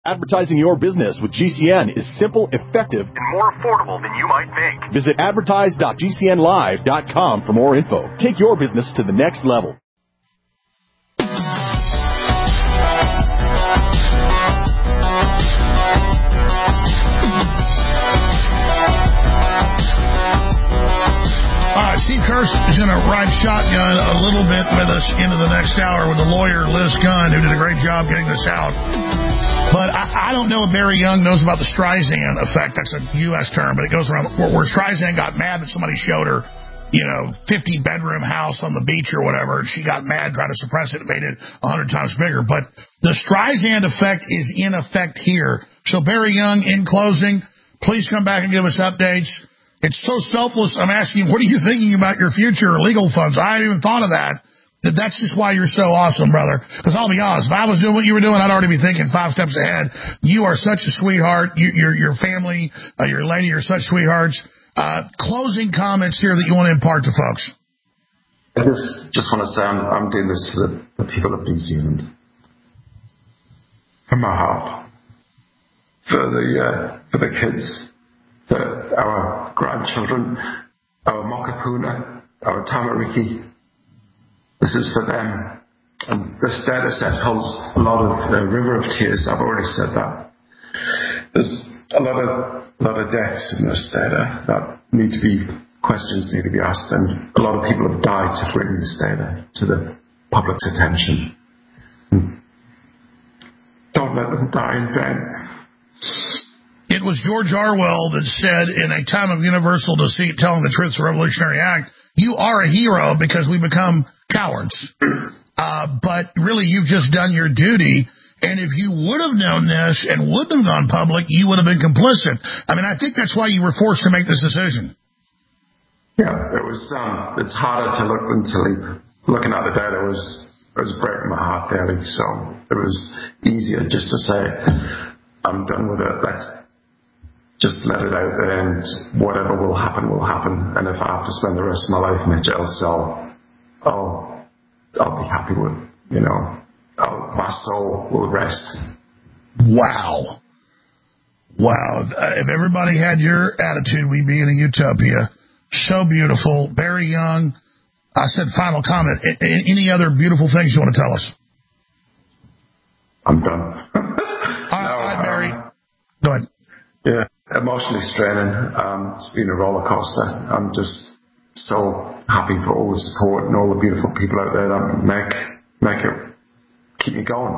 Advertising your business with GCN is simple, effective, and more affordable than you might think. Visit advertise.gcnlive.com for more info. Take your business to the next level. All right, Steve Kirst is going to ride shotgun a little bit with us into the next hour with the lawyer, Liz Gunn, who did a great job getting this out. But I don't know if Barry Young knows about the Streisand effect. That's a U.S. term, but it goes around where Streisand got mad that somebody showed her, 50-bedroom house on the beach or whatever, and she got mad, tried to suppress it, and made it 100 times bigger. But the Streisand effect is in effect here. So, Barry Young, in closing, please come back and give us updates. It's so selfless. I'm asking, what are you thinking about your future legal funds? I hadn't even thought of that. That's just why you're so awesome, brother. Because I'll be honest, if I was doing what you were doing, I'd already be thinking 5 steps ahead. You are such a sweetheart. Your family, your lady, are such sweethearts. Closing comments here that you want to impart to folks. I just want to say I'm doing this for the people of New Zealand. From my heart. For the kids. For our grandchildren. Our Mokapuna. Our Tamariki. This is for them. And this data set holds a lot of river of tears. I've already said that. There's a lot of deaths in this data that questions need to be asked, and a lot of people have died to bring this data to the public's attention. Don't let them die in vain. It was George Orwell that said, in a time of universal deceit, telling the truth, the Revolutionary Act, you are a hero because we become cowards. But really, you've just done your duty. And if you would have known this and wouldn't have gone public, you would have been complicit. I mean, I think that's why you were forced to make this decision. Yeah, it was. It's harder to look than to leap. Looking at the data was breaking my heart daily. So it was easier just to say, I'm done with it. Let's just let it out there, and whatever will happen, will happen. And if I have to spend the rest of my life in a jail cell, I'll be happy with, my soul will rest. Wow. If everybody had your attitude, we'd be in a utopia. So beautiful. Barry Young, I said final comment. Any other beautiful things you want to tell us? I'm done. All right, Barry. Go ahead. Yeah, emotionally straining. It's been a roller coaster. I'm just so happy for all the support and all the beautiful people out there that make it keep me going.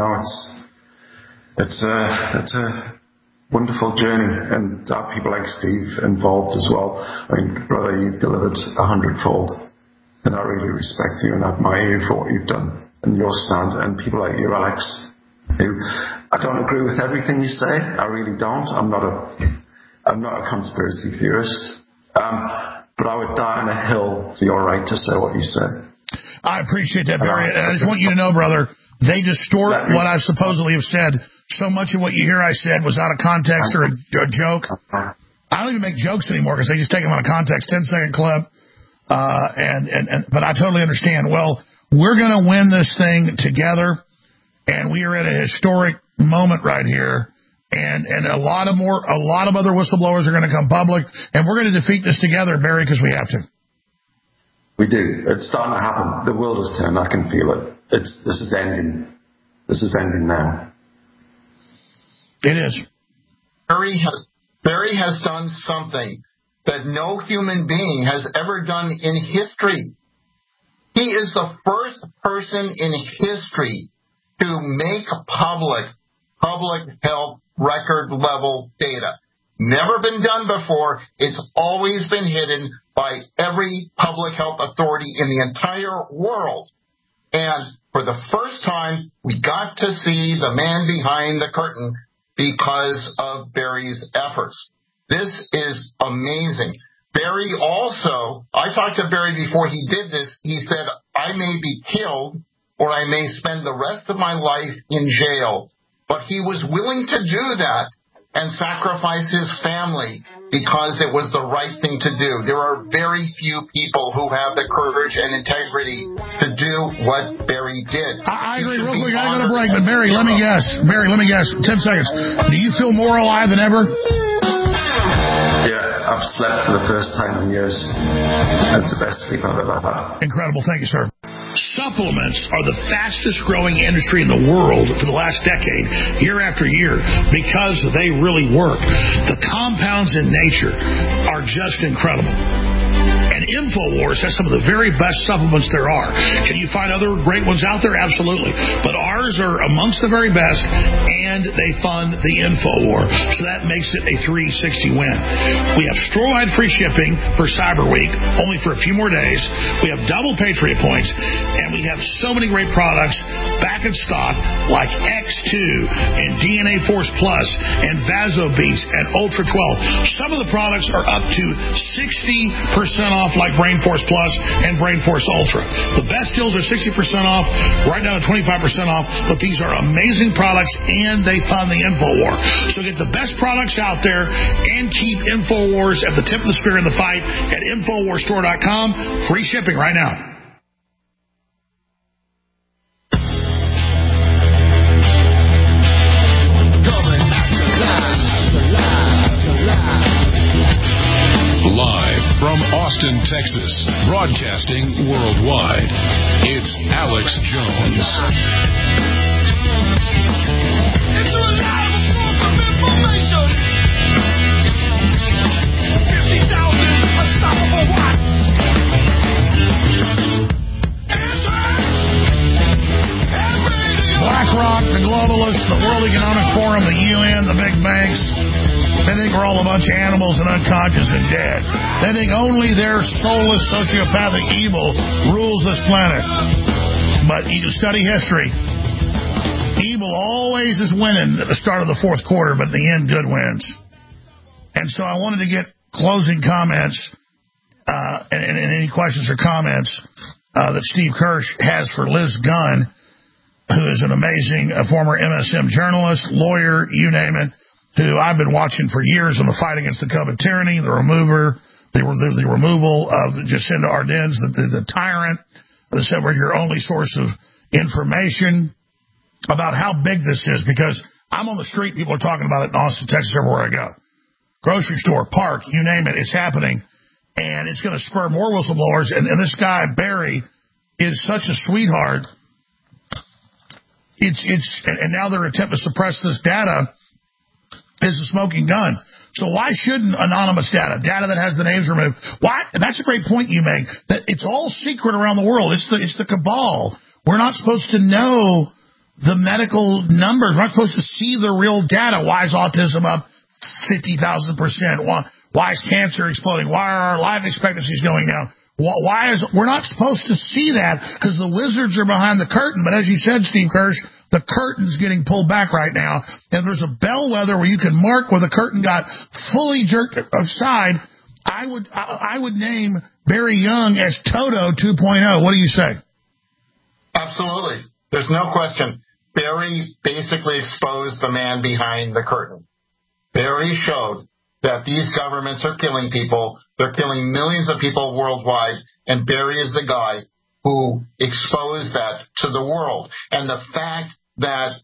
It's a wonderful journey, and to have people like Steve involved as well. I mean, brother, you've delivered 100-fold, and I really respect you and admire you for what you've done and your stand. And people like you, Alex, who I don't agree with everything you say. I really don't. I'm not a conspiracy theorist. But I would die on a hill for your right to say what you say. I appreciate that, Barry. And I just want you to know, brother, they distort what I supposedly have said. So much of what you hear I said was out of context or a joke. I don't even make jokes anymore because they just take them out of context. 10-second clip. But I totally understand. Well, we're going to win this thing together, and we are at a historic moment right here. And a lot of other whistleblowers are going to come public, and we're going to defeat this together, Barry, because we have to. We do. It's starting to happen. The world has turned. I can feel it. This is ending. This is ending now. It is. Barry has done something that no human being has ever done in history. He is the first person in history to make public health record level data. Never been done before. It's always been hidden by every public health authority in the entire world. And for the first time, we got to see the man behind the curtain because of Barry's efforts. This is amazing. Barry also, I talked to Barry before he did this. He said, I may be killed or I may spend the rest of my life in jail. But he was willing to do that and sacrifice his family because it was the right thing to do. There are very few people who have the courage and integrity to do what Barry did. I agree. Real quick, I got to break, but Barry, let me guess. 10 seconds. Do you feel more alive than ever? Yeah, I've slept for the first time in years. That's the best sleep I've ever had. Incredible. Thank you, sir. Supplements are the fastest growing industry in the world for the last decade, year after year, because they really work. The compounds in nature are just incredible. And InfoWars has some of the very best supplements there are. Can you find other great ones out there? Absolutely. But ours are amongst the very best, and they fund the InfoWar. So that makes it a 360 win. We have store-wide free shipping for Cyber Week, only for a few more days. We have double Patriot points, and we have so many great products back in stock, like X2 and DNA Force Plus and VasoBeats and Ultra 12. Some of the products are up to 60% off, like Brain Force Plus and Brain Force Ultra. The best deals are 60% off, right down to 25% off, but these are amazing products, and they fund the InfoWar. So get the best products out there and keep InfoWars at the tip of the spear in the fight at InfoWarsStore.com. Free shipping right now. Live from Austin, Texas, broadcasting worldwide, it's Alex Jones. It's a reliable source of information. 50,000 unstoppable watts. BlackRock, the globalists, the World Economic Forum, the UN, the big banks. They think we're all a bunch of animals and unconscious and dead. They think only their soulless, sociopathic evil rules this planet. But you study history. Evil always is winning at the start of the fourth quarter, but in the end, good wins. And so I wanted to get closing comments and any questions or comments that Steve Kirsch has for Liz Gunn, who is an amazing former MSM journalist, lawyer, you name it, who I've been watching for years in the fight against the COVID tyranny, the removal of Jacinda Ardern, the tyrant that said we're your only source of information about how big this is, because I'm on the street, people are talking about it in Austin, Texas, everywhere I go. Grocery store, park, you name it, it's happening. And it's going to spur more whistleblowers. And this guy, Barry, is such a sweetheart. And now their attempt to suppress this data is a smoking gun. So why shouldn't anonymous data that has the names removed? Why? And that's a great point you make. That it's all secret around the world. It's the cabal. We're not supposed to know the medical numbers. We're not supposed to see the real data. Why is autism up 50,000%? Why is cancer exploding? Why are our life expectancies going down? We're not supposed to see that because the wizards are behind the curtain. But as you said, Steve Kirsch, the curtain's getting pulled back right now, and there's a bellwether where you can mark where the curtain got fully jerked aside. I would name Barry Young as Toto 2.0. What do you say? Absolutely. There's no question. Barry basically exposed the man behind the curtain. Barry showed that these governments are killing people. They're killing millions of people worldwide, and Barry is the guy who exposed that to the world. And the fact that,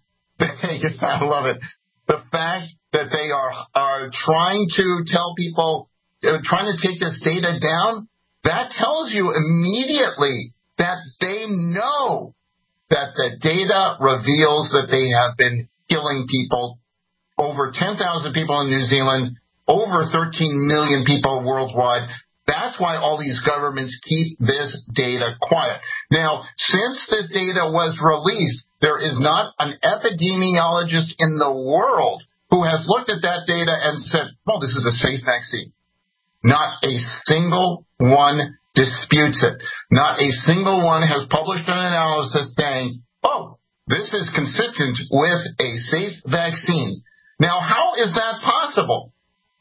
I love it, the fact that they are trying to tell people, trying to take this data down, that tells you immediately that they know that the data reveals that they have been killing people, over 10,000 people in New Zealand, over 13 million people worldwide. That's why all these governments keep this data quiet. Now, since this data was released, there is not an epidemiologist in the world who has looked at that data and said, oh, this is a safe vaccine. Not a single one disputes it. Not a single one has published an analysis saying, oh, this is consistent with a safe vaccine. Now, how is that possible?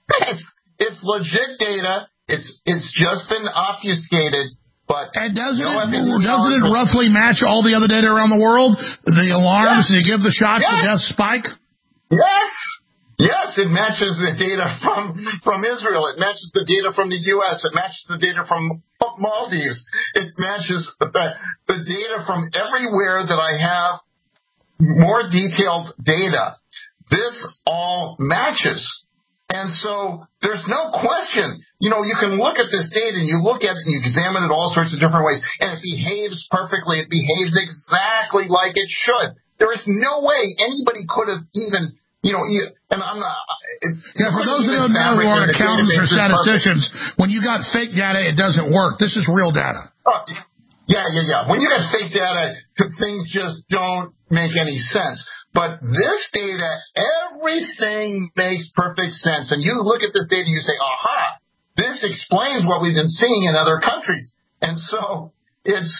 It's legit data. It's just been obfuscated. But and doesn't it roughly match all the other data around the world? The alarms, you give the shots, the death spike? Yes. Yes, it matches the data from Israel. It matches the data from the U.S. It matches the data from Maldives. It matches the data from everywhere that I have more detailed data. This all matches. And so there's no question. You know, you can look at this data and you look at it and you examine it all sorts of different ways, and it behaves perfectly. It behaves exactly like it should. There is no way anybody could have even, and I'm not. For those who don't know who are accountants or statisticians, when you got fake data, it doesn't work. This is real data. Yeah. When you got fake data, things just don't make any sense. But this data, everything makes perfect sense. And you look at this data and you say, aha, this explains what we've been seeing in other countries. And so it's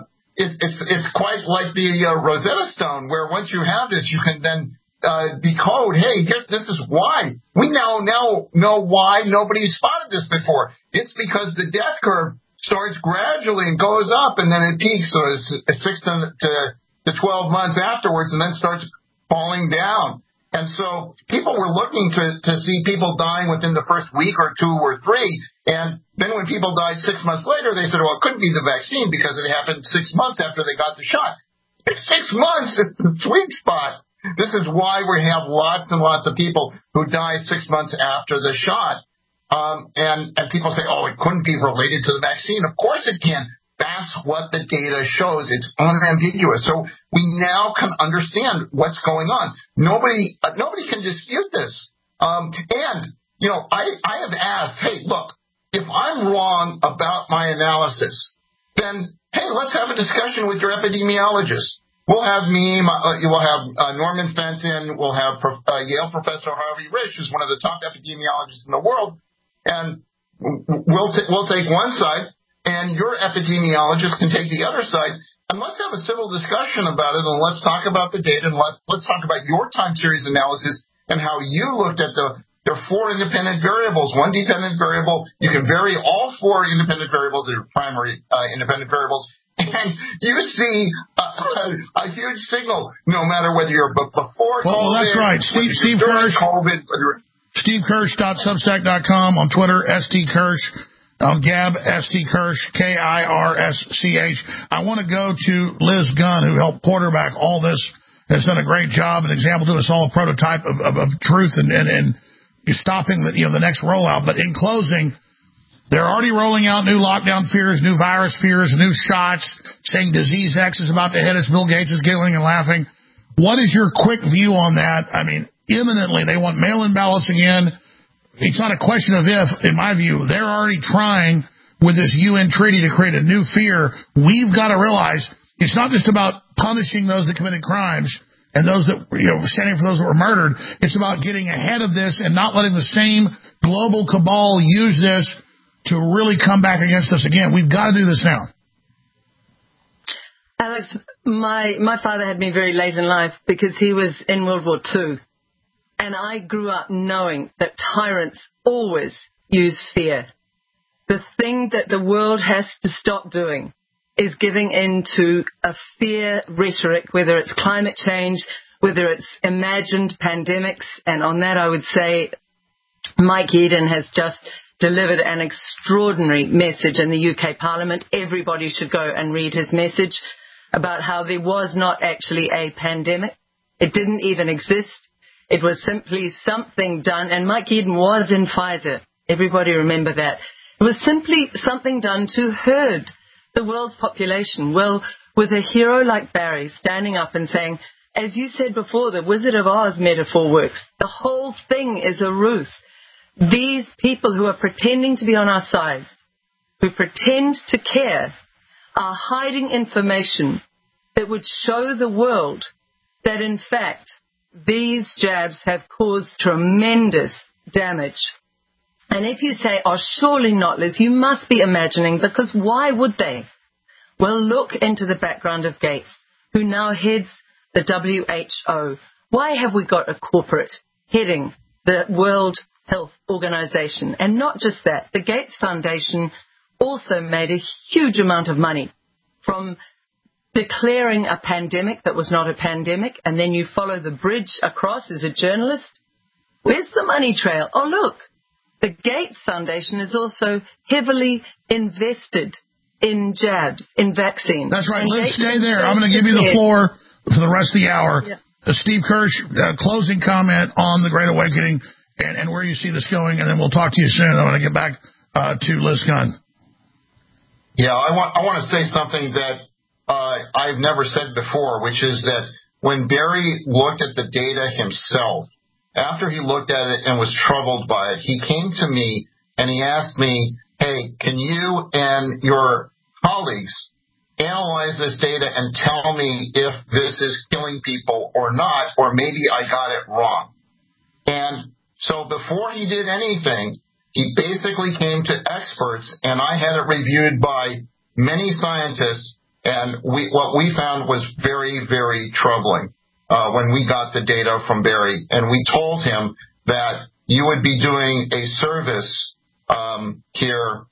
quite like the Rosetta Stone, where once you have this, you can then decode, hey, this is why. We now know why nobody spotted this before. It's because the death curve starts gradually and goes up, and then it peaks, so it's 6 to 12 months afterwards, and then starts falling down. And so people were looking to see people dying within the first week or 2 or 3. And then when people died 6 months later, they said, well, it couldn't be the vaccine because it happened 6 months after they got the shot. 6 months is the sweet spot. This is why we have lots and lots of people who die 6 months after the shot. And people say, oh, it couldn't be related to the vaccine. Of course it can. That's what the data shows. It's unambiguous. So we now can understand what's going on. Nobody can dispute this. I have asked, hey, look, if I'm wrong about my analysis, then, hey, let's have a discussion with your epidemiologist. We'll have we'll have Norman Fenton, we'll have Yale professor Harvey Risch, who's one of the top epidemiologists in the world, and we'll take one side, and your epidemiologist can take the other side, and let's have a civil discussion about it, and let's talk about the data, and let's talk about your time series analysis and how you looked at there are 4 independent variables, 1 dependent variable. You can vary all 4 independent variables, or primary independent variables, and you see a huge signal, no matter whether you're before COVID. Well, that's right. Steve Kirsch. SteveKirsch.substack.com, on Twitter, STKirsch. On Gab, ST Kirsch, KIRSCH. I want to go to Liz Gunn, who helped quarterback all this, has done a great job, an example to us all, a prototype of truth and stopping the next rollout. But in closing, they're already rolling out new lockdown fears, new virus fears, new shots, saying disease X is about to hit us. Bill Gates is giggling and laughing. What is your quick view on that? I mean, imminently, they want mail-in ballots again. It's not a question of if, in my view. They're already trying with this UN treaty to create a new fear. We've got to realize it's not just about punishing those that committed crimes and those that, standing for those that were murdered. It's about getting ahead of this and not letting the same global cabal use this to really come back against us again. We've got to do this now. Alex, my father had me very late in life because he was in World War II. And I grew up knowing that tyrants always use fear. The thing that the world has to stop doing is giving in to a fear rhetoric, whether it's climate change, whether it's imagined pandemics. And on that, I would say Mike Eden has just delivered an extraordinary message in the UK Parliament. Everybody should go and read his message about how there was not actually a pandemic. It didn't even exist. It was simply something done, and Mike Eden was in Pfizer. Everybody remember that. It was simply something done to herd the world's population. Well, with a hero like Barry standing up and saying, as you said before, the Wizard of Oz metaphor works. The whole thing is a ruse. These people who are pretending to be on our side, who pretend to care, are hiding information that would show the world that, in fact, these jabs have caused tremendous damage. And if you say, oh, surely not, Liz, you must be imagining, because why would they? Well, look into the background of Gates, who now heads the WHO. Why have we got a corporate heading the World Health Organization? And not just that, the Gates Foundation also made a huge amount of money from declaring a pandemic that was not a pandemic, and then you follow the bridge across as a journalist Where's the money trail? Oh, look, the Gates Foundation is also heavily invested in jabs, in vaccines. That's right. Liz, stay there. I'm going to give you the floor for the rest of the hour. Yeah. Steve Kirsch, closing comment on the Great Awakening and where you see this going, and then we'll talk to you soon. I'm going to get back to Liz Gunn. Yeah, I want to say something that I've never said before, which is that when Barry looked at the data himself, after he looked at it and was troubled by it, he came to me and he asked me, hey, can you and your colleagues analyze this data and tell me if this is killing people or not, or maybe I got it wrong. And so before he did anything, he basically came to experts, and I had it reviewed by many scientists, and what we found was very, very troubling when we got the data from Barry. And we told him that you would be doing a service here.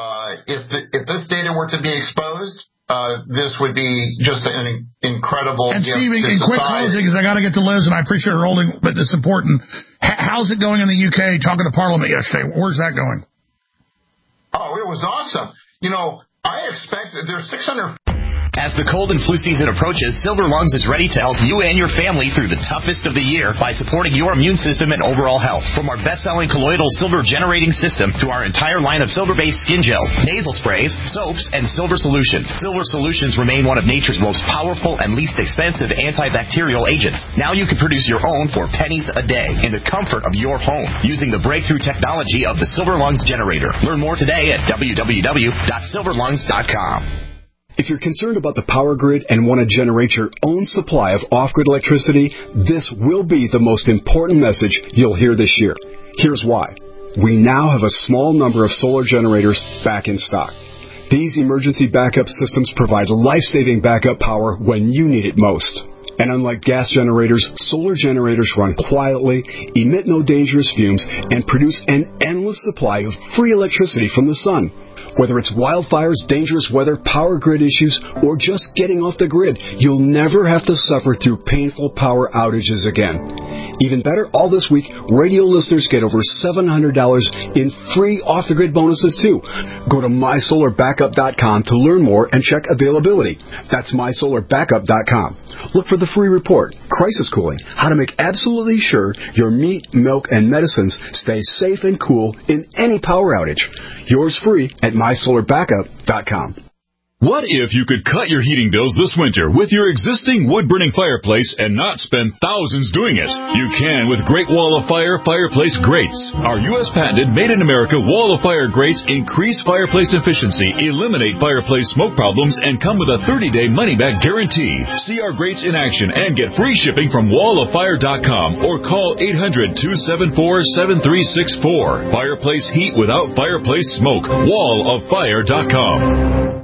If this data were to be exposed, this would be just an incredible and gift Steve, to in quick society. closing, because I got to get to Liz, and I appreciate her holding, but it's important. How's it going in the UK? Talking to Parliament yesterday. Where's that going? Oh, it was awesome. You know, I expect that there's 600... As the cold and flu season approaches, Silver Lungs is ready to help you and your family through the toughest of the year by supporting your immune system and overall health. From our best-selling colloidal silver generating system to our entire line of silver-based skin gels, nasal sprays, soaps, and silver solutions. Silver solutions remain one of nature's most powerful and least expensive antibacterial agents. Now you can produce your own for pennies a day in the comfort of your home using the breakthrough technology of the Silver Lungs generator. Learn more today at www.silverlungs.com. If you're concerned about the power grid and want to generate your own supply of off-grid electricity, this will be the most important message you'll hear this year. Here's why. We now have a small number of solar generators back in stock. These emergency backup systems provide life-saving backup power when you need it most. And unlike gas generators, solar generators run quietly, emit no dangerous fumes, and produce an endless supply of free electricity from the sun. Whether it's wildfires, dangerous weather, power grid issues, or just getting off the grid, you'll never have to suffer through painful power outages again. Even better, all this week, radio listeners get over $700 in free off-the-grid bonuses, too. Go to mysolarbackup.com to learn more and check availability. That's mysolarbackup.com. Look for the free report, Crisis Cooling, how to make absolutely sure your meat, milk, and medicines stay safe and cool in any power outage. Yours free at mysolarbackup.com. What if you could cut your heating bills this winter with your existing wood-burning fireplace and not spend thousands doing it? You can with Great Wall of Fire fireplace grates. Our U.S.-patented, made-in-America Wall of Fire grates increase fireplace efficiency, eliminate fireplace smoke problems, and come with a 30-day money-back guarantee. See our grates in action and get free shipping from walloffire.com or call 800-274-7364. Fireplace heat without fireplace smoke. walloffire.com.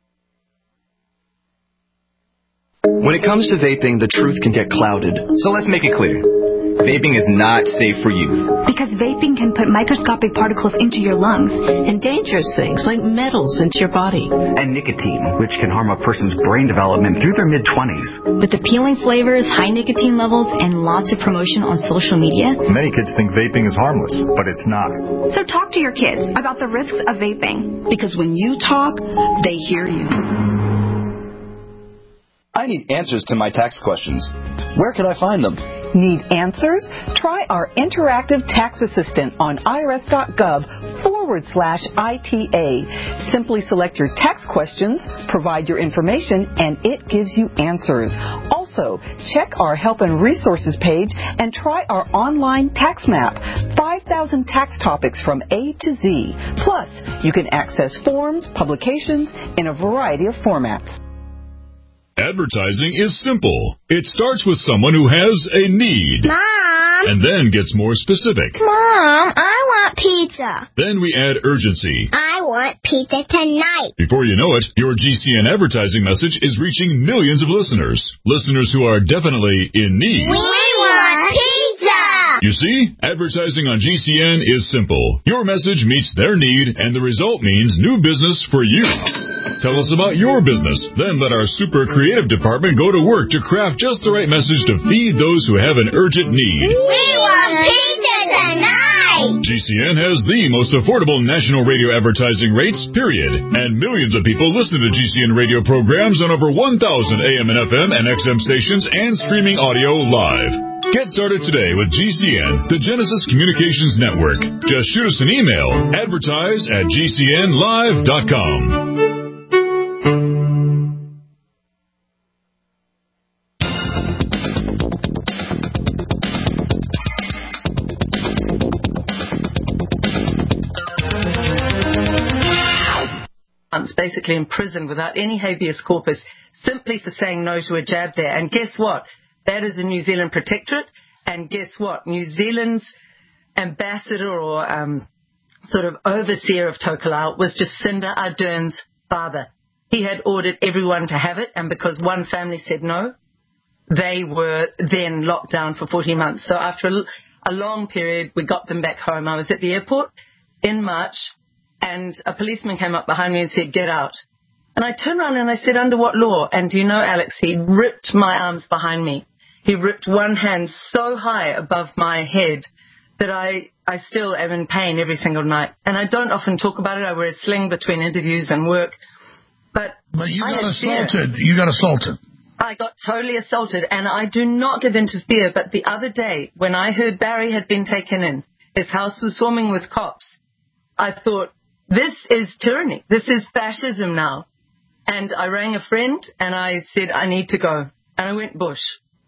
When it comes to vaping, the truth can get clouded. So let's make it clear. Vaping is not safe for youth. Because vaping can put microscopic particles into your lungs. And dangerous things like metals into your body. And nicotine, which can harm a person's brain development through their mid-20s. With appealing flavors, high nicotine levels, and lots of promotion on social media. Many kids think vaping is harmless, but it's not. So talk to your kids about the risks of vaping. Because when you talk, they hear you. I need answers to my tax questions. Where can I find them? Need answers? Try our interactive tax assistant on irs.gov/ITA. Simply select your tax questions, provide your information, and it gives you answers. Also, check our help and resources page and try our online tax map. 5,000 tax topics from A to Z. Plus, you can access forms, publications in a variety of formats. Advertising is simple. It starts with someone who has a need. Mom! And then gets more specific. Mom, I want pizza. Then we add urgency. I want pizza tonight. Before you know it, your GCN advertising message is reaching millions of listeners. Listeners who are definitely in need. We want pizza! You see, advertising on GCN is simple. Your message meets their need, and the result means new business for you. Tell us about your business. Then let our super creative department go to work to craft just the right message to feed those who have an urgent need. We want pizza GCN has the most affordable national radio advertising rates, period. And millions of people listen to GCN radio programs on over 1,000 AM and FM and XM stations and streaming audio live. Get started today with GCN, the Genesis Communications Network. Just shoot us an email, advertise@gcnlive.com. Basically in prison without any habeas corpus, simply for saying no to a jab there. And guess what? That is a New Zealand protectorate. And guess what? New Zealand's ambassador or sort of overseer of Tokelau was Jacinda Ardern's father. He had ordered everyone to have it, and because one family said no, they were then locked down for 14 months. So after a long period, we got them back home. I was at the airport in March, and a policeman came up behind me and said, "Get out." And I turned around and I said, "Under what law?" And do you know, Alex, he ripped my arms behind me. He ripped one hand so high above my head that I still am in pain every single night. And I don't often talk about it. I wear a sling between interviews and work. But you got assaulted. You got assaulted. I got totally assaulted, and I do not give in to fear. But the other day, when I heard Barry had been taken in, his house was swarming with cops, I thought, this is tyranny. This is fascism now. And I rang a friend and I said, I need to go. And I went bush.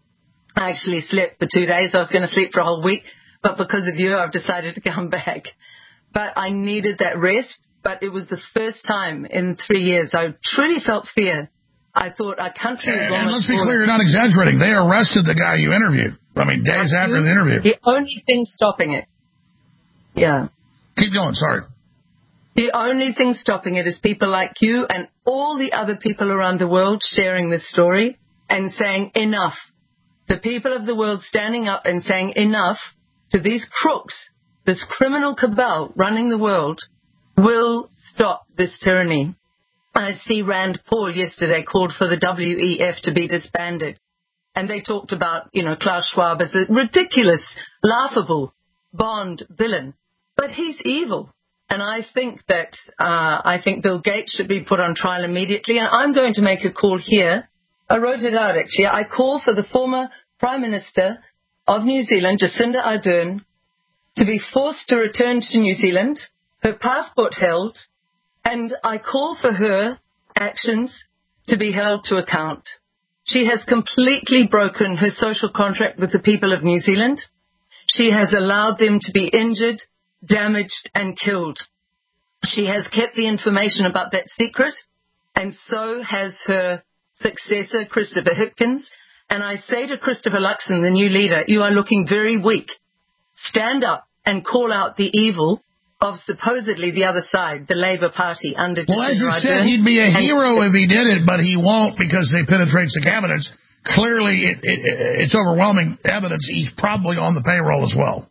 I actually slept for 2 days. I was going to sleep for a whole week. But because of you, I've decided to come back. But I needed that rest. But it was the first time in 3 years I truly felt fear. I thought our country is almost... And let's be clear, you're not exaggerating. They arrested the guy you interviewed. I mean, days after the interview. The only thing stopping it. Yeah. Keep going, sorry. The only thing stopping it is people like you and all the other people around the world sharing this story and saying enough. The people of the world standing up and saying enough to these crooks, this criminal cabal running the world, will stop this tyranny. I see Rand Paul yesterday called for the WEF to be disbanded. And they talked about, Klaus Schwab as a ridiculous, laughable Bond villain. But he's evil. And I think that Bill Gates should be put on trial immediately. And I'm going to make a call here. I wrote it out, actually. I call for the former Prime Minister of New Zealand, Jacinda Ardern, to be forced to return to New Zealand, her passport held, and I call for her actions to be held to account. She has completely broken her social contract with the people of New Zealand. She has allowed them to be injured, damaged and killed. She has kept the information about that secret, and so has her successor, Christopher Hipkins. And I say to Christopher Luxon, the new leader, you are looking very weak. Stand up and call out the evil of supposedly the other side, the Labour Party under Jacinda Ardern. Well, as you said, he'd be a hero if he did it, but he won't because they penetrate the cabinets. Clearly, it's overwhelming evidence he's probably on the payroll as well.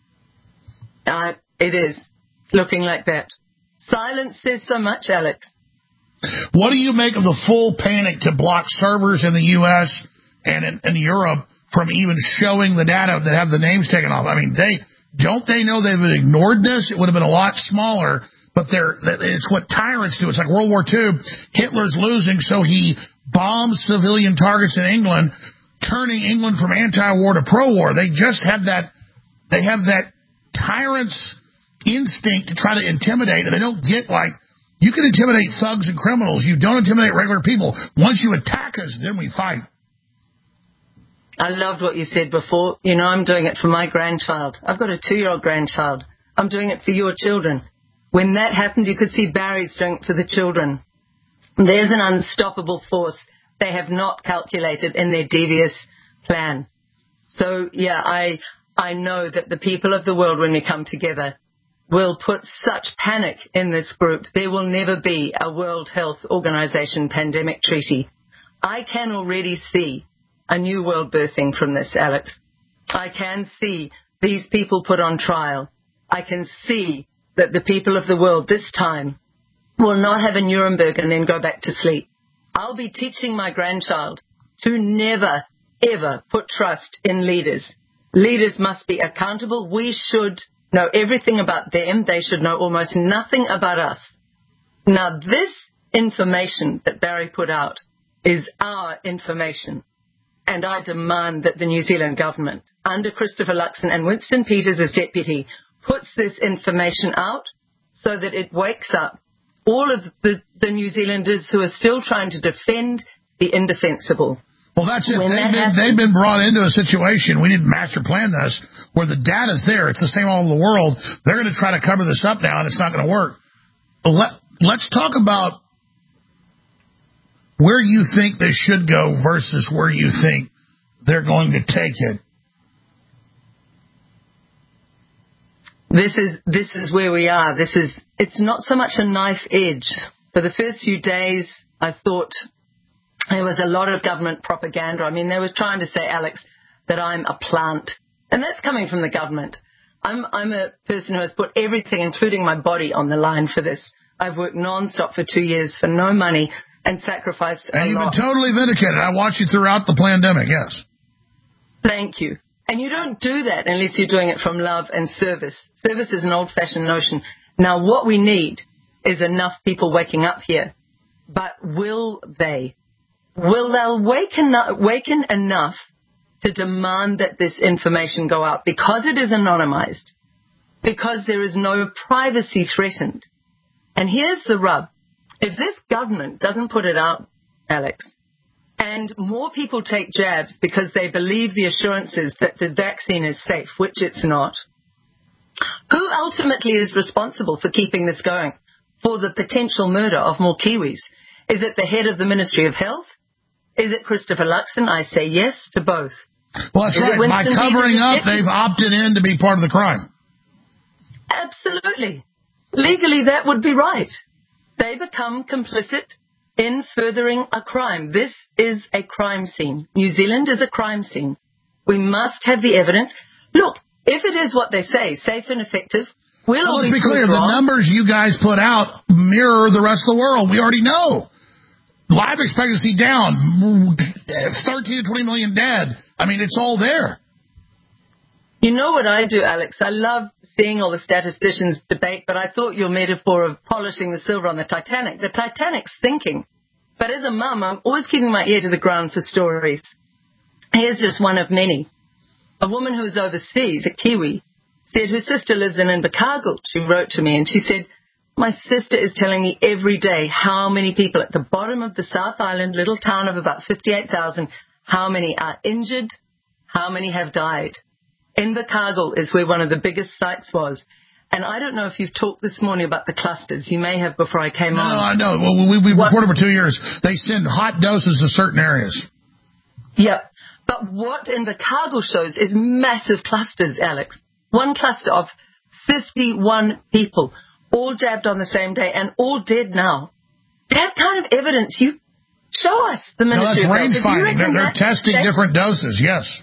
It is. It's looking like that. Silence says so much, Alex. What do you make of the full panic to block servers in the U.S. and in Europe from even showing the data that have the names taken off? I mean, they know they've ignored this? It would have been a lot smaller, but it's what tyrants do. It's like World War II. Hitler's losing, so he bombs civilian targets in England, turning England from anti-war to pro-war. They just have that. They have that tyrant's instinct to try to intimidate, and they don't get you can intimidate thugs and criminals. You don't intimidate regular people. Once you attack us, then we fight. I loved what you said before. I'm doing it for my grandchild. I've got a 2-year-old grandchild. I'm doing it for your children. When that happened, you could see Barry's doing it for the children. There's an unstoppable force they have not calculated in their devious plan. So, yeah, I know that the people of the world, when we come together, will put such panic in this group. There will never be a World Health Organization pandemic treaty. I can already see a new world birthing from this, Alex. I can see these people put on trial. I can see that the people of the world this time will not have a Nuremberg and then go back to sleep. I'll be teaching my grandchild to never, ever put trust in leaders. Leaders must be accountable. We should know everything about them. They should know almost nothing about us. Now, this information that Barry put out is our information. And I demand that the New Zealand government, under Christopher Luxon and Winston Peters as deputy, puts this information out so that it wakes up all of the New Zealanders who are still trying to defend the indefensible. Well, that's it. They've been brought into a situation, we need to master plan this, where the data's there. It's the same all over the world. They're going to try to cover this up now, and it's not going to work. Let's talk about where you think they should go versus where you think they're going to take it. This is where we are. It's not so much a knife edge. For the first few days, I thought there was a lot of government propaganda. I mean, they were trying to say, Alex, that I'm a plant. And that's coming from the government. I'm a person who has put everything, including my body, on the line for this. I've worked non-stop for 2 years for no money and sacrificed a lot. And you've been totally vindicated. I watched you throughout the pandemic, yes. Thank you. And you don't do that unless you're doing it from love and service. Service is an old-fashioned notion. Now, what we need is enough people waking up here. But will they? Will they waken enough to demand that this information go out? Because it is anonymized. Because there is no privacy threatened. And here's the rub. If this government doesn't put it out, Alex, and more people take jabs because they believe the assurances that the vaccine is safe, which it's not, who ultimately is responsible for keeping this going, for the potential murder of more Kiwis? Is it the head of the Ministry of Health? Is it Christopher Luxon? I say yes to both. Well, that's right. By covering up, they've opted in to be part of the crime. Absolutely. Legally, that would be right. They become complicit in furthering a crime. This is a crime scene. New Zealand is a crime scene. We must have the evidence. Look, if it is what they say, safe and effective, let's be clear. The numbers you guys put out mirror the rest of the world. We already know. Life expectancy down, 13 to 20 million dead. I mean, it's all there. You know what I do, Alex? I love seeing all the statisticians debate, but I thought your metaphor of polishing the silver on the Titanic's sinking. But as a mum, I'm always keeping my ear to the ground for stories. Here's just one of many. A woman who was overseas, a Kiwi, said her sister lives in Invercargill. She wrote to me and she said, my sister is telling me every day how many people at the bottom of the South Island, little town of about 58,000, how many are injured, how many have died. Invercargill is where one of the biggest sites was. And I don't know if you've talked this morning about the clusters. You may have before I came on. No, I know. Well, we've reported for 2 years. They send hot doses to certain areas. Yep. But what Invercargill shows is massive clusters, Alex. One cluster of 51 people, all jabbed on the same day and all dead now. That kind of evidence, you show us the Ministry of Health. That's range finding. They're testing different doses, yes.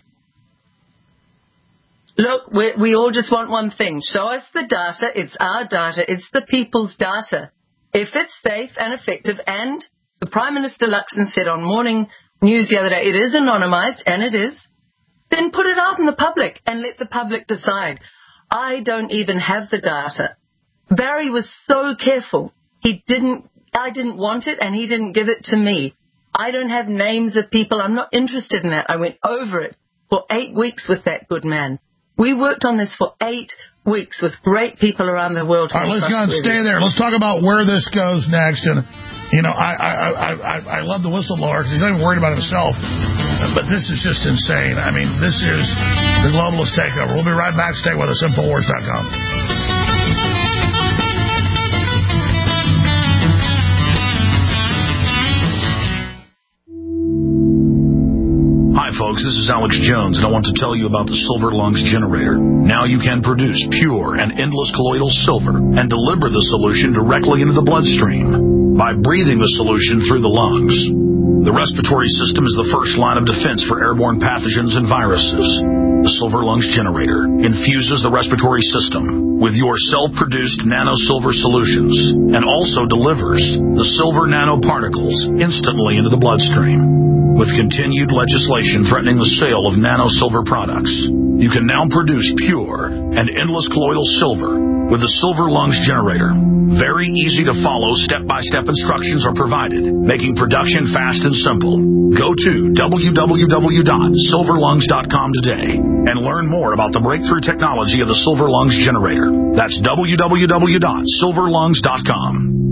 Look, we all just want one thing. Show us the data. It's our data. It's the people's data. If it's safe and effective, and the Prime Minister Luxon said on Morning News the other day, it is anonymized, and it is, then put it out in the public and let the public decide. I don't even have the data. Barry was so careful. I didn't want it, and he didn't give it to me. I don't have names of people. I'm not interested in that. I went over it for 8 weeks with that good man. We worked on this for 8 weeks with great people around the world. All right, let's go and stay there. Let's talk about where this goes next. And, you know, I love the whistleblower because he's not even worried about himself. But this is just insane. I mean, this is the globalist takeover. We'll be right back. Stay with us. Infowars.com. Hi folks, this is Alex Jones, and I want to tell you about the Silver Lungs Generator. Now you can produce pure and endless colloidal silver and deliver the solution directly into the bloodstream by breathing the solution through the lungs. The respiratory system is the first line of defense for airborne pathogens and viruses. The Silver Lungs Generator infuses the respiratory system with your self-produced nano-silver solutions and also delivers the silver nanoparticles instantly into the bloodstream. With continued legislation threatening the sale of nano-silver products, You can now produce pure and endless colloidal silver with the Silver Lungs Generator. Very easy to follow, step-by-step instructions are provided, making production fast and simple. Go to www.silverlungs.com today and learn more about the breakthrough technology of the Silver Lungs Generator. That's www.silverlungs.com.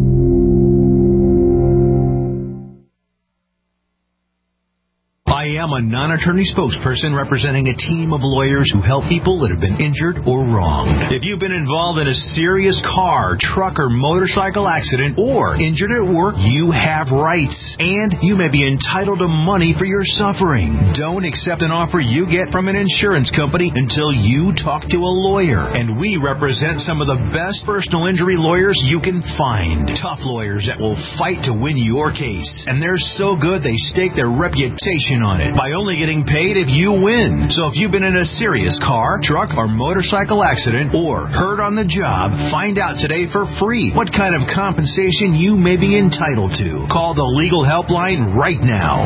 I am a non-attorney spokesperson representing a team of lawyers who help people that have been injured or wronged. If you've been involved in a serious car, truck, or motorcycle accident or injured at work, you have rights, and you may be entitled to money for your suffering. Don't accept an offer you get from an insurance company until you talk to a lawyer, and we represent some of the best personal injury lawyers you can find. Tough lawyers that will fight to win your case, and they're so good they stake their reputation on it by only getting paid if you win. So if you've been in a serious car, truck, or motorcycle accident or hurt on the job, find out today for free what kind of compensation you may be entitled to. Call the legal helpline right now.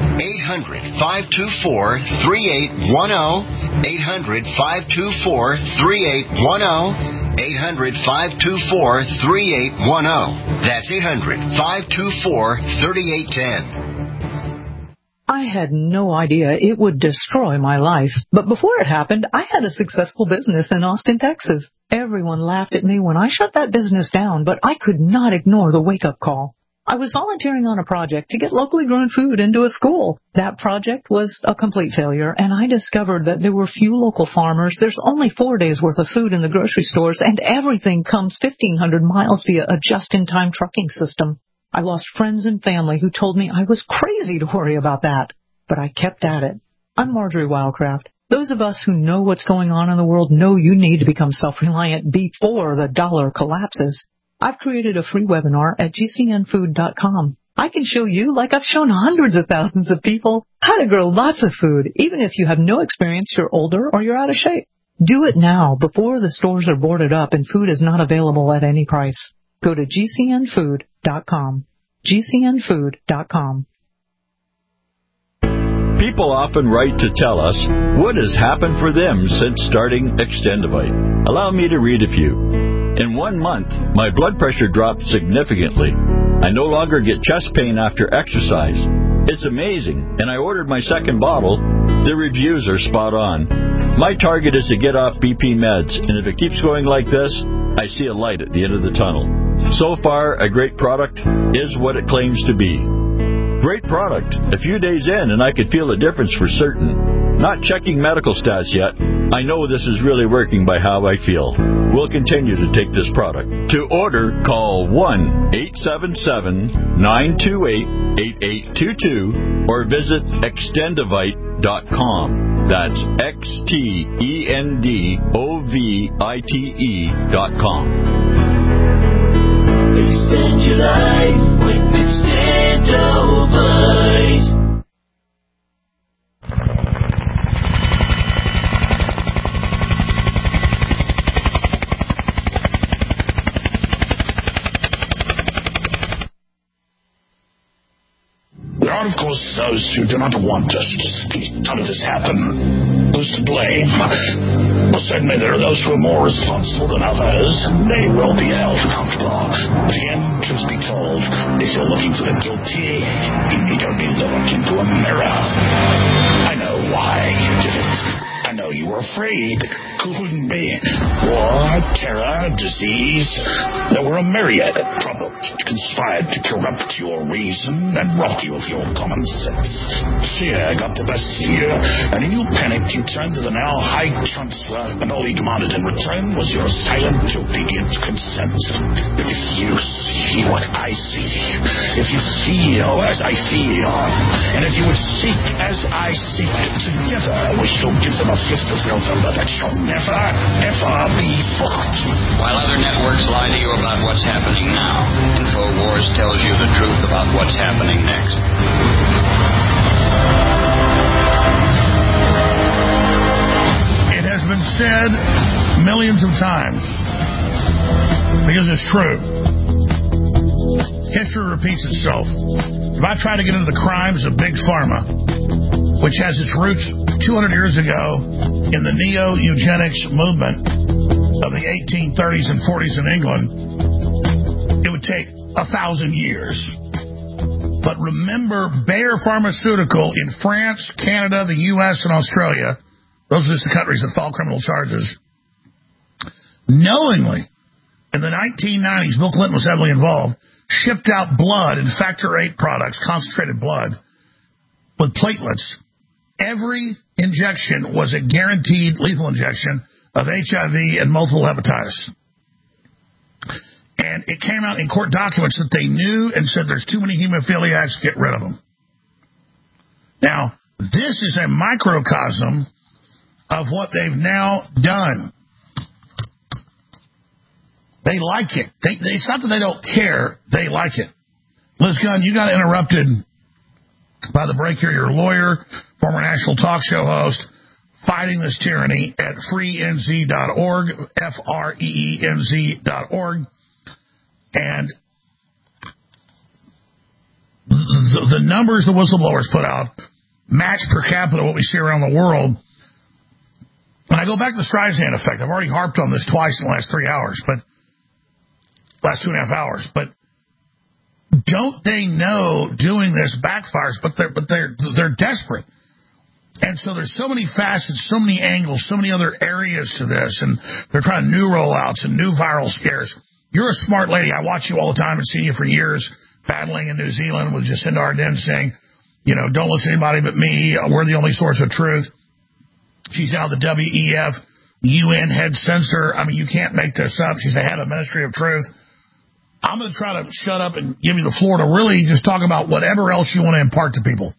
800-524-3810. 800-524-3810. 800-524-3810. That's 800-524-3810. I had no idea it would destroy my life. But before it happened, I had a successful business in Austin, Texas. Everyone laughed at me when I shut that business down, but I could not ignore the wake-up call. I was volunteering on a project to get locally grown food into a school. That project was a complete failure, and I discovered that there were few local farmers. There's only 4 days' worth of food in the grocery stores, and everything comes 1,500 miles via a just-in-time trucking system. I lost friends and family who told me I was crazy to worry about that, but I kept at it. I'm Marjorie Wildcraft. Those of us who know what's going on in the world know you need to become self-reliant before the dollar collapses. I've created a free webinar at gcnfood.com. I can show you, like I've shown hundreds of thousands of people, how to grow lots of food, even if you have no experience, you're older, or you're out of shape. Do it now, before the stores are boarded up and food is not available at any price. Go to gcnfood.com. gcnfood.com. People often write to tell us what has happened for them since starting Extendivite. Allow me to read a few. In 1 month, my blood pressure dropped significantly. I no longer get chest pain after exercise. It's amazing, and I ordered my second bottle. The reviews are spot on. My target is to get off BP meds, and if it keeps going like this, I see a light at the end of the tunnel. So far, a great product is what it claims to be. Great product. A few days in, and I could feel a difference for certain. Not checking medical stats yet. I know this is really working by how I feel. We'll continue to take this product. To order, call 1-877-928-8822 or visit Extendivite.com. That's Extendovite.com. Extend your life with Extendovite. There are, of course, those who do not want us to see none of this happen. Who's to blame? Well, certainly there are those who are more responsible than others. They will be held accountable. But again, truth be told, if you're looking for the guilty, you need only look into a mirror. I know why you did it. I know you were afraid. Who wouldn't be? War, terror, disease. There were a myriad of problems conspired to corrupt your reason and rob you of your common sense. Fear got the best of you, and in your panic you turned to the now High Chancellor, and all he demanded in return was your silent, obedient consent. But if you see what I see, if you feel as I feel, and if you would seek as I seek, together we shall give them a 5th of November that shall never, ever be forgotten. While other networks lie to you about what's happening now, InfoWars tells you the truth about what's happening next. It has been said millions of times, because it's true. History repeats itself. If I try to get into the crimes of Big Pharma, which has its roots 200 years ago in the neo-eugenics movement of the 1830s and 40s in England, it would take 1,000 years. But remember, Bayer Pharmaceutical in France, Canada, the U.S., and Australia, those are just the countries that file criminal charges, knowingly, in the 1990s, Bill Clinton was heavily involved, shipped out blood and factor VIII products, concentrated blood, with platelets. Every injection was a guaranteed lethal injection of HIV and multiple hepatitis. And it came out in court documents that they knew and said there's too many hemophiliacs, get rid of them. Now, this is a microcosm of what they've now done. They like it. It's not that they don't care. They like it. Liz Gunn, you got interrupted by the break here. You're a lawyer, former national talk show host, fighting this tyranny at freenz.org, FREENZ.org. And the numbers the whistleblowers put out match per capita what we see around the world. When I go back to the Streisand effect, I've already harped on this twice in the last 3 hours, but last 2.5 hours. But don't they know doing this backfires? But they're desperate, and so there's so many facets, so many angles, so many other areas to this, and they're trying new rollouts and new viral scares. You're a smart lady. I watch you all the time and seen you for years battling in New Zealand with Jacinda Ardern saying, you know, don't listen to anybody but me. We're the only source of truth. She's now the WEF UN head censor. I mean, you can't make this up. She's the head of Ministry of Truth. I'm going to try to shut up and give you the floor to really just talk about whatever else you want to impart to people.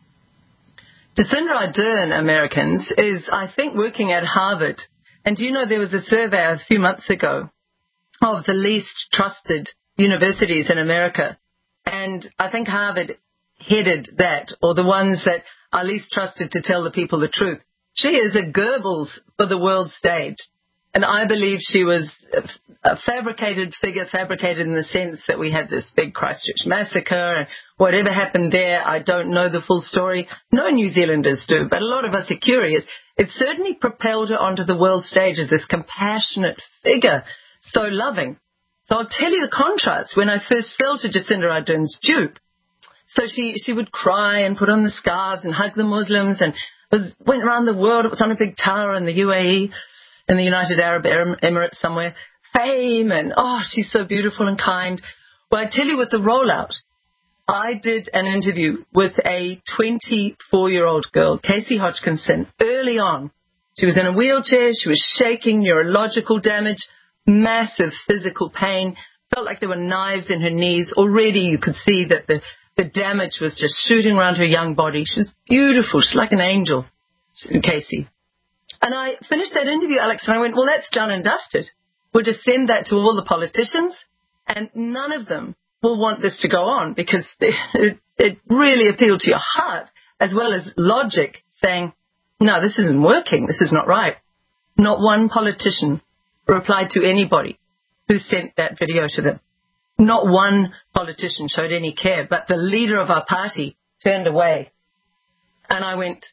Jacinda Ardern, Americans, is, I think, working at Harvard. And do you know there was a survey a few months ago of the least trusted universities in America? And I think Harvard headed that, or the ones that are least trusted to tell the people the truth. She is a Goebbels for the world stage. And I believe she was a fabricated figure, fabricated in the sense that we had this big Christchurch massacre and whatever happened there, I don't know the full story. No New Zealanders do, but a lot of us are curious. It certainly propelled her onto the world stage as this compassionate figure, so loving. So I'll tell you the contrast when I first fell to Jacinda Ardern's dupe. So she would cry and put on the scarves and hug the Muslims and went around the world. It was on a big tower in the UAE. In the United Arab Emirates somewhere, fame, and, oh, she's so beautiful and kind. Well, I tell you, with the rollout, I did an interview with a 24-year-old girl, Casey Hodgkinson, early on. She was in a wheelchair, she was shaking, neurological damage, massive physical pain, felt like there were knives in her knees. Already you could see that the damage was just shooting around her young body. She was beautiful, she's like an angel, Casey. And I finished that interview, Alex, and I went, well, that's done and dusted. We'll just send that to all the politicians, and none of them will want this to go on because it really appealed to your heart as well as logic, saying, no, this isn't working. This is not right. Not one politician replied to anybody who sent that video to them. Not one politician showed any care, but the leader of our party turned away. And I went,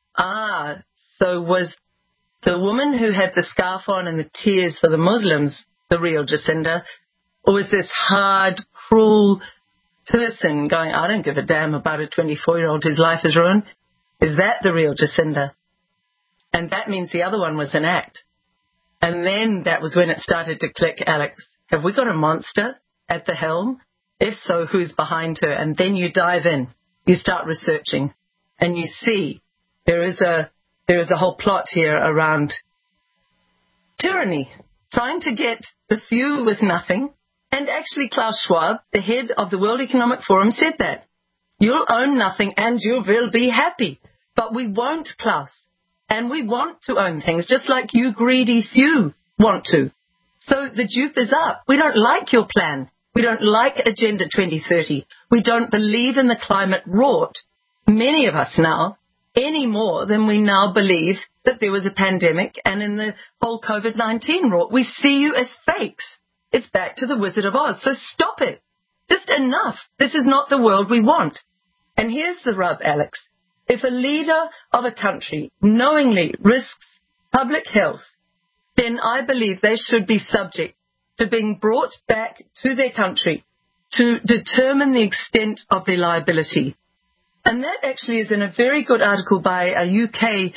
so was the woman who had the scarf on and the tears for the Muslims the real Jacinda? Or was this hard, cruel person going, I don't give a damn about a 24-year-old whose life is ruined? Is that the real Jacinda? And that means the other one was an act. And then that was when it started to click, Alex. Have we got a monster at the helm? If so, who's behind her? And then you dive in. You start researching. And you see there is a whole plot here around tyranny, trying to get the few with nothing. And actually, Klaus Schwab, the head of the World Economic Forum, said that. You'll own nothing and you will be happy. But we won't, Klaus. And we want to own things, just like you greedy few want to. So the dupe is up. We don't like your plan. We don't like Agenda 2030. We don't believe in the climate rot, many of us now, any more than we now believe that there was a pandemic and in the whole COVID-19 rot. We see you as fakes. It's back to the Wizard of Oz. So stop it. Just enough. This is not the world we want. And here's the rub, Alex. If a leader of a country knowingly risks public health, then I believe they should be subject to being brought back to their country to determine the extent of their liability. And that actually is in a very good article by a UK,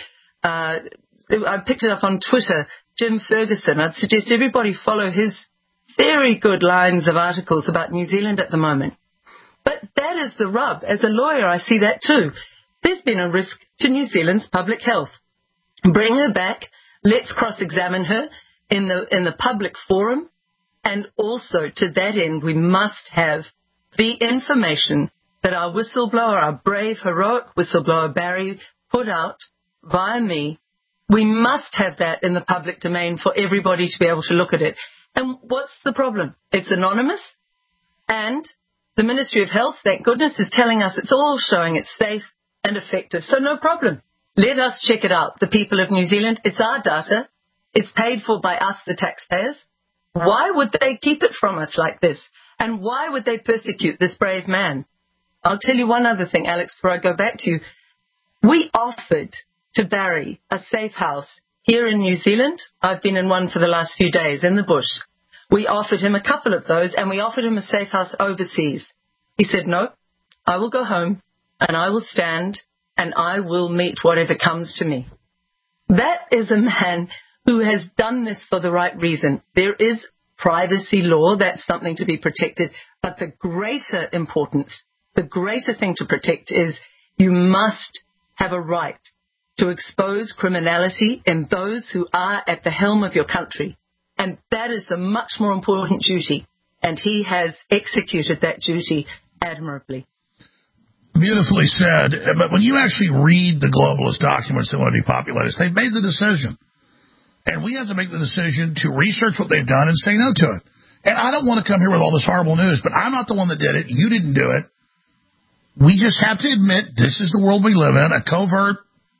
I picked it up on Twitter, Jim Ferguson. I'd suggest everybody follow his very good lines of articles about New Zealand at the moment. But that is the rub. As a lawyer, I see that too. There's been a risk to New Zealand's public health. Bring her back. Let's cross-examine her in the public forum. And also, to that end, we must have the information that our whistleblower, our brave, heroic whistleblower, Barry, put out via me. We must have that in the public domain for everybody to be able to look at it. And what's the problem? It's anonymous. And the Ministry of Health, thank goodness, is telling us it's all showing it's safe and effective. So no problem. Let us check it out. The people of New Zealand, it's our data. It's paid for by us, the taxpayers. Why would they keep it from us like this? And why would they persecute this brave man? I'll tell you one other thing, Alex, before I go back to you. We offered to Barry a safe house here in New Zealand. I've been in one for the last few days in the bush. We offered him a couple of those, and we offered him a safe house overseas. He said, no, I will go home, and I will stand, and I will meet whatever comes to me. That is a man who has done this for the right reason. There is privacy law, that's something to be protected, but the greater importance, the greater thing to protect is you must have a right to expose criminality in those who are at the helm of your country. And that is the much more important duty. And he has executed that duty admirably. Beautifully said. But when you actually read the globalist documents that want to depopulate us, they've made the decision. And we have to make the decision to research what they've done and say no to it. And I don't want to come here with all this horrible news, but I'm not the one that did it. You didn't do it. We just have to admit this is the world we live in, a covert,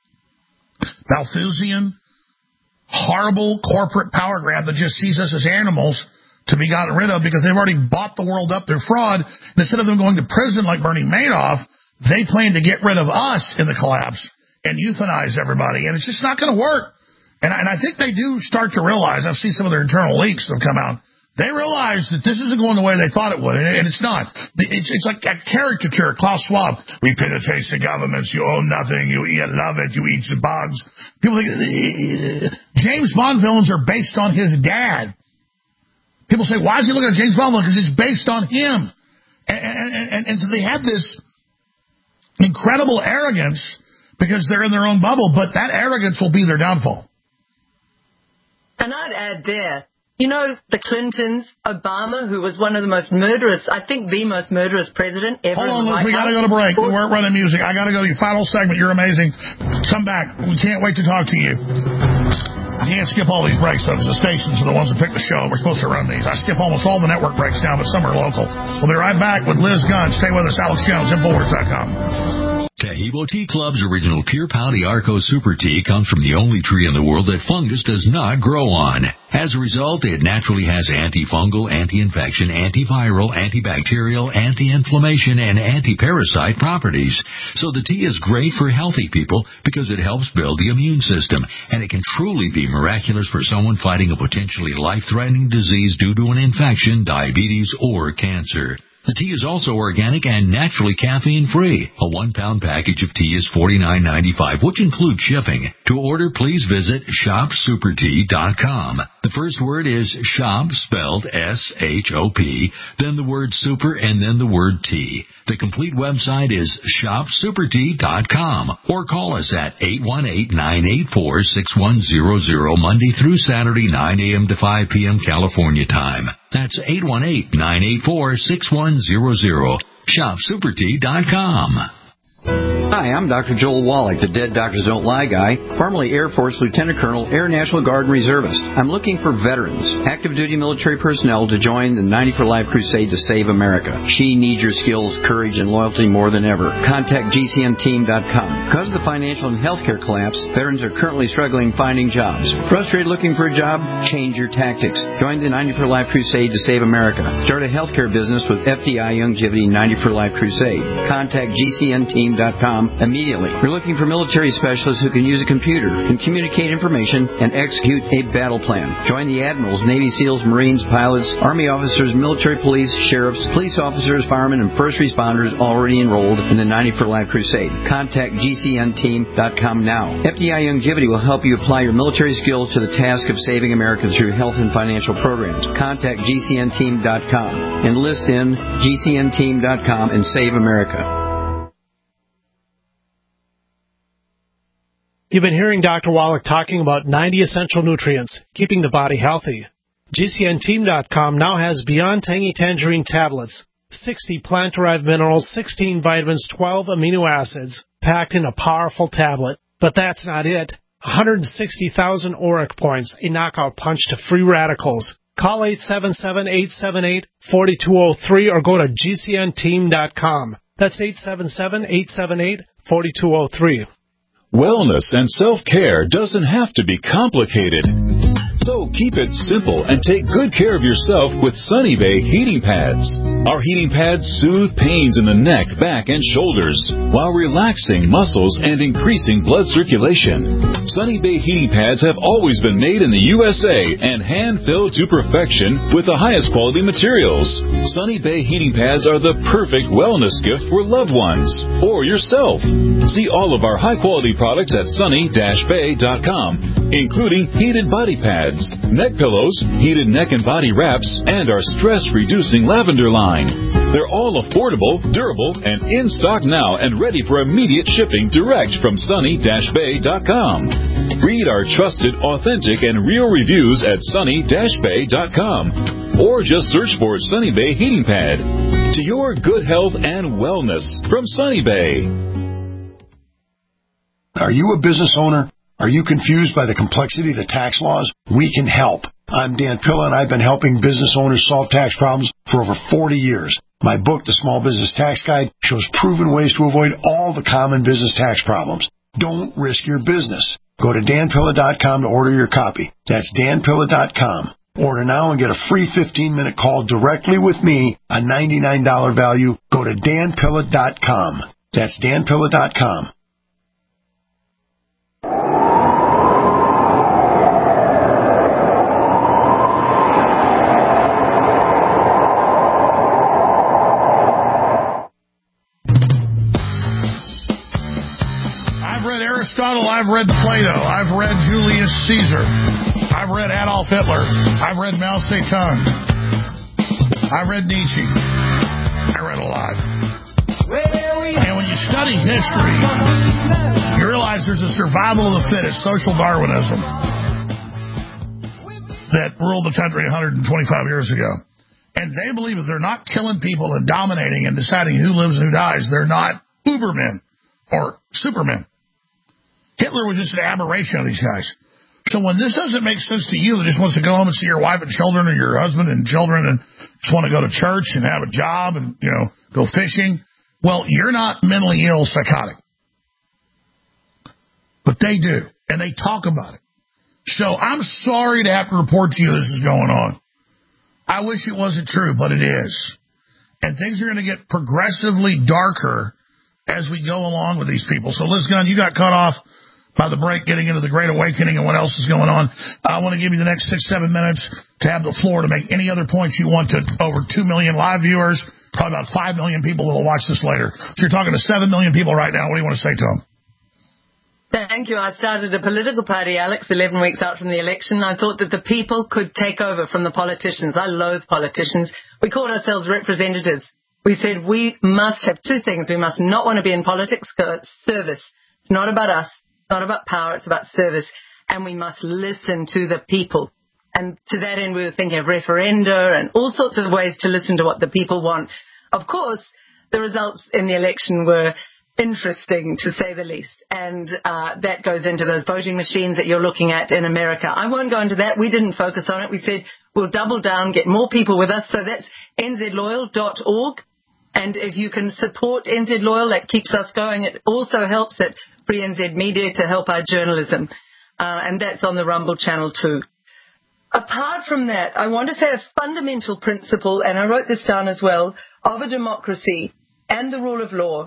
Malthusian, horrible corporate power grab that just sees us as animals to be gotten rid of because they've already bought the world up through fraud. And instead of them going to prison like Bernie Madoff, they plan to get rid of us in the collapse and euthanize everybody. And it's just not going to work. And I think they do start to realize, I've seen some of their internal leaks that have come out, they realize that this isn't going the way they thought it would, and it's not. It's like a caricature, Klaus Schwab. We pay the taste of governments, you own nothing, you love it, you eat the bugs. People think, James Bond villains are based on his dad. People say, why is he looking at James Bond villain? Because it's based on him. And so they have this incredible arrogance because they're in their own bubble, but that arrogance will be their downfall. And I'd add there, you know, the Clintons, Obama, who was one of the most murderous, I think the most murderous president ever. Hold on, Liz, we got to go to break. We weren't running music. I got to go to your final segment. You're amazing. Come back. We can't wait to talk to you. I can't skip all these breaks, though, because the stations are the ones that pick the show. We're supposed to run these. I skip almost all the network breaks now, but some are local. We'll be right back with Liz Gunn. Stay with us. Alex Jones, Infowars.com. Taheebo Tea Club's original Pure Pouty Arco Super Tea comes from the only tree in the world that fungus does not grow on. As a result, it naturally has antifungal, anti-infection, antiviral, antibacterial, anti-inflammation, and anti-parasite properties. So the tea is great for healthy people because it helps build the immune system, and it can truly be miraculous for someone fighting a potentially life-threatening disease due to an infection, diabetes, or cancer. The tea is also organic and naturally caffeine-free. A 1-pound package of tea is $49.95, which includes shipping. To order, please visit shopsupertea.com. The first word is shop, spelled S-H-O-P, then the word super, and then the word tea. The complete website is shopsupertea.com, or call us at 818-984-6100, Monday through Saturday, 9 a.m. to 5 p.m. California time. That's 818-984-6100. ShopSuperTea.com. Hi, I'm Dr. Joel Wallach, the Dead Doctors Don't Lie guy, formerly Air Force Lieutenant Colonel, Air National Guard Reservist. I'm looking for veterans, active duty military personnel to join the 90 for Life crusade to save America. She needs your skills, courage, and loyalty more than ever. Contact GCMteam.com. Because of the financial and healthcare collapse, veterans are currently struggling finding jobs. Frustrated looking for a job? Change your tactics. Join the 90 for Life crusade to save America. Start a healthcare business with FDI Longevity 90 for Life crusade. Contact GCMteam.com. GCNteam.com immediately. We're looking for military specialists who can use a computer, can communicate information, and execute a battle plan. Join the admirals, Navy SEALs, Marines, pilots, Army officers, military police, sheriffs, police officers, firemen, and first responders already enrolled in the 90 for Life Crusade. Contact GCNteam.com now. FDI Longevity will help you apply your military skills to the task of saving America through health and financial programs. Contact GCNteam.com. Enlist in GCNteam.com and save America. You've been hearing Dr. Wallach talking about 90 essential nutrients, keeping the body healthy. GCNteam.com now has Beyond Tangy Tangerine tablets, 60 plant-derived minerals, 16 vitamins, 12 amino acids, packed in a powerful tablet. But that's not it. 160,000 ORAC points, a knockout punch to free radicals. Call 877-878-4203 or go to GCNteam.com. That's 877-878-4203. Wellness and self-care doesn't have to be complicated. So keep it simple and take good care of yourself with Sunny Bay heating pads. Our heating pads soothe pains in the neck, back, and shoulders while relaxing muscles and increasing blood circulation. Sunny Bay heating pads have always been made in the USA and hand-filled to perfection with the highest quality materials. Sunny Bay heating pads are the perfect wellness gift for loved ones or yourself. See all of our high-quality products at sunny-bay.com, including heated body pads, neck pillows, heated neck and body wraps, and our stress-reducing lavender line. They're all affordable, durable, and in stock now and ready for immediate shipping direct from sunny-bay.com. Read our trusted, authentic, and real reviews at sunny-bay.com or just search for Sunny Bay Heating Pad. To your good health and wellness from Sunny Bay. Are you a business owner? Are you confused by the complexity of the tax laws? We can help. I'm Dan Pilla, and I've been helping business owners solve tax problems for over 40 years. My book, The Small Business Tax Guide, shows proven ways to avoid all the common business tax problems. Don't risk your business. Go to danpilla.com to order your copy. That's danpilla.com. Order now and get a free 15-minute call directly with me, a $99 value. Go to danpilla.com. That's danpilla.com. Aristotle, I've read Plato, I've read Julius Caesar, I've read Adolf Hitler, I've read Mao Zedong, I've read Nietzsche. I read a lot. And when you study history, you realize there's a survival of the fittest, social Darwinism, that ruled the country 125 years ago. And they believe if they're not killing people and dominating and deciding who lives and who dies, they're not Ubermen or Supermen. Hitler was just an aberration of these guys. So when this doesn't make sense to you that just wants to go home and see your wife and children or your husband and children and just want to go to church and have a job and, go fishing, well, you're not mentally ill, psychotic. But they do, and they talk about it. So I'm sorry to have to report to you this is going on. I wish it wasn't true, but it is. And things are going to get progressively darker as we go along with these people. So, Liz Gunn, you got cut off by the break getting into the Great Awakening and what else is going on. I want to give you the next 6-7 minutes to have the floor to make any other points you want to over 2 million live viewers, probably about 5 million people that will watch this later. So you're talking to 7 million people right now. What do you want to say to them? Thank you. I started a political party, Alex, 11 weeks out from the election. I thought that the people could take over from the politicians. I loathe politicians. We called ourselves representatives. We said we must have two things. We must not want to be in politics, service. It's not about us. It's not about power. It's about service. And we must listen to the people. And to that end, we were thinking of referenda and all sorts of ways to listen to what the people want. Of course, the results in the election were interesting, to say the least. And that goes into those voting machines that you're looking at in America. I won't go into that. We didn't focus on it. We said we'll double down, get more people with us. So that's nzloyal.org. And if you can support NZ Loyal, that keeps us going. It also helps at Free NZ Media to help our journalism. And that's on the Rumble channel too. Apart from that, I want to say a fundamental principle, and I wrote this down as well, of a democracy and the rule of law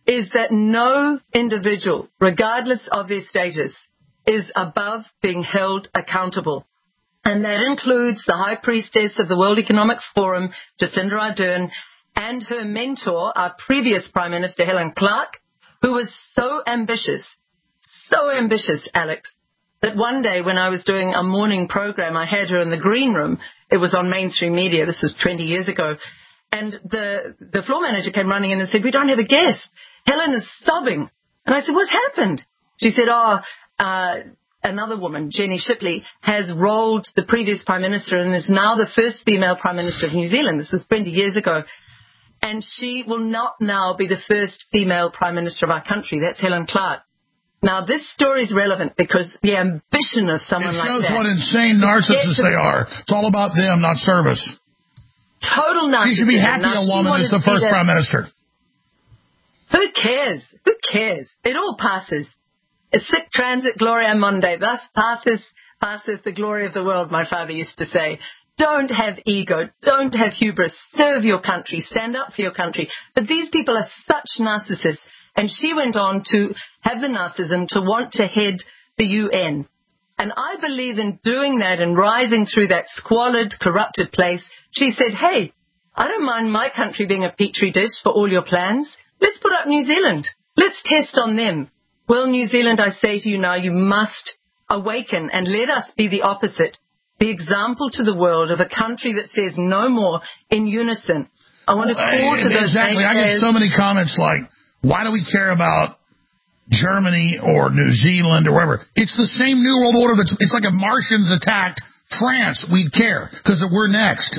is that no individual, regardless of their status, is above being held accountable. And that includes the High Priestess of the World Economic Forum, Jacinda Ardern, and her mentor, our previous Prime Minister, Helen Clark, who was so ambitious, Alex, that one day when I was doing a morning program, I had her in the green room. It was on mainstream media. This was 20 years ago. And the floor manager came running in and said, "We don't have a guest. Helen is sobbing." And I said, "What's happened?" She said, another woman, Jenny Shipley, has rolled the previous Prime Minister and is now the first female Prime Minister of New Zealand. This was 20 years ago. And she will not now be the first female Prime Minister of our country. That's Helen Clark. Now, this story is relevant because the ambition of someone like that... It shows what insane narcissists they are. It's all about them, not service. Total narcissism. She should be happy a woman is the first Prime Minister. Who cares? Who cares? It all passes. Sic transit gloria mundi. Thus passeth the glory of the world, my father used to say. Don't have ego. Don't have hubris. Serve your country. Stand up for your country. But these people are such narcissists. And she went on to have the narcissism to want to head the UN. And I believe in doing that and rising through that squalid, corrupted place. She said, "Hey, I don't mind my country being a petri dish for all your plans. Let's put up New Zealand. Let's test on them." Well, New Zealand, I say to you now, you must awaken and let us be the opposite, the example to the world of a country that says no more in unison. I want to call to those Exactly. I get so many comments like, why do we care about Germany or New Zealand or wherever? It's the same New World Order. It's like if Martians attacked France, we'd care because we're next.